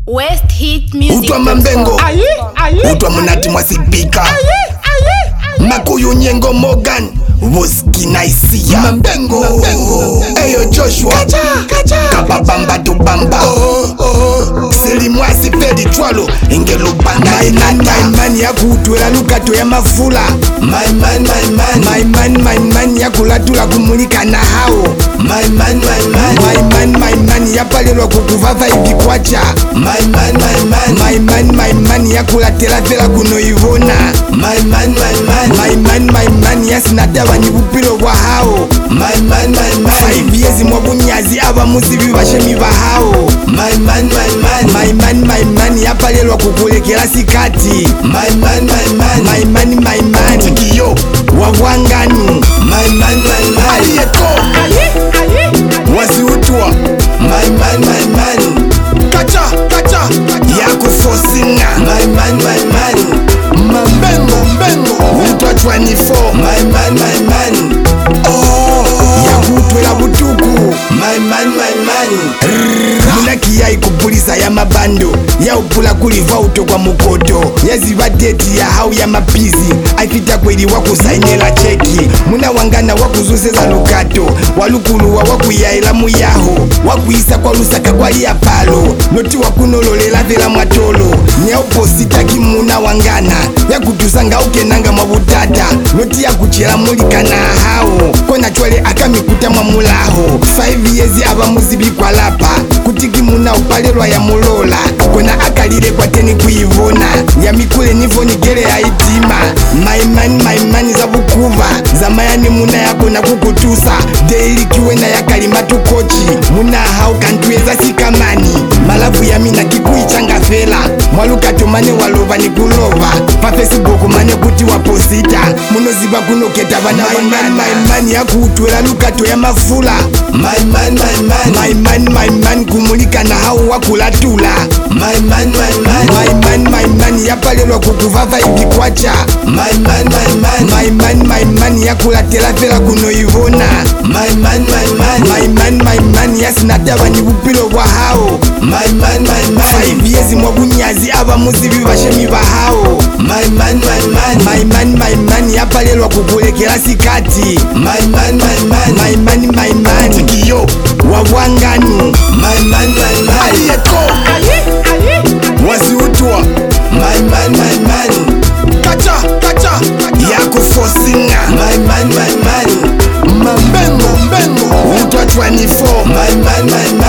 West Hit Music. Utwa Mambengo, utwa Munati Mwasipika, Makuyu Nyengo Morgan, Woski Naisia Mambengo, Eyo Joshua, Kababamba Tubamba, Sili Mwasi Fedi Twalo, Ingelu Banga Inata. Man yakutwela lukato ya mafula. My man yakulatula kumulika na hao. My man yapalelwa kukuvava ibikwacha. My man yakulatela vela kuno ivona. My man yasinataba ni bupilo wa hao. 5 years mwabunyazi aba musibi bashemi ba hao. My man yapalelwa kukulekela sikati. My man Tikiyo wawanganu. Aliyeko wasiutwa. My man Kacha yakufosinga. Mambengo utwa 24. My man yakutwela butuku. My man Munaki ya ikupulisa ya mabando ya upula kuliva uto kwa mukoto yaziva deti ya hau ya mapizi aifita kweli wakusainela cheki. Muna wangana wakuzuseza lukato walukuluwa wakuyaela muyaho wakuisa kwa lusaka kwa liya palo noti wakunololela vela mwatolo nyaupositaki. Muna wangana yakutusanga ukenanga mwabutata noti yakuchela mulikana hao kona chwale akamikuta mwamulaho. 5 years aba muzibi kwa lapa kutiki muna upalelwa ya mulola kona akalile kwa teni kuivona ya mikule nivoni gele ya itima. My man za bukuva za mayani muna yako na kukutusa daily kiwena ya kalimatu kochi. Muna hao kantueza sikamani malavu ya mina kikuichanga fela mwalukato mane walova ni kulova pa Facebook mane kuti waposita muno ziba kunoketa vana wangana. My man yakutwela lukato ya mafula. My man kumulika na hao wakulatula. My man yapalelwa kukuvava ibikwacha. My man yakulatela vela kuno ivona. My man yasinataba ni bupilo wa hao. 5 years mwabunyazi aba musibi bashemi ba hao. My man yapalelwa kukulekela sikati. My man Tikiyo wawanganu. Aliyeko wasiutwa. My man Kacha yakufosinga. Mambengo utwa 24. My man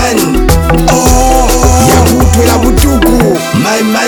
yakutwela butuku. My man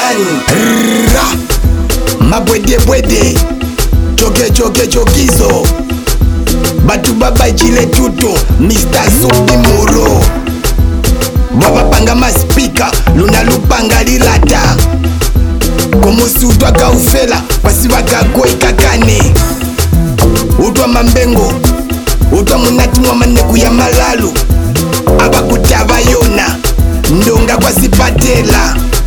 mabwede chokizo batu baba chile tuto Mr. Subi Muro babapanga maspika luna lupanga lilata komusutwa kaufela pasivakakoi kakane. Utwa Mambengo utwa Munati Mwamaneku ya malalu abakutava yona ndonga kwa sipatela.